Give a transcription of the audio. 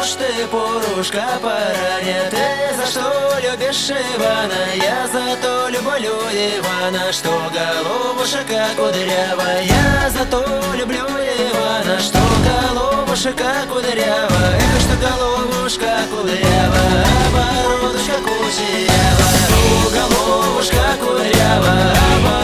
ж ты, пурушка, параня? Ты за что любишь Ивана? Я за то люблю Ивана, что головушка кудрявая. Я за то люблю Ивана, что головушка кудрявая. Эх, что головушка кудрявая, а бородушка кучерявая. Головушка кудрявая,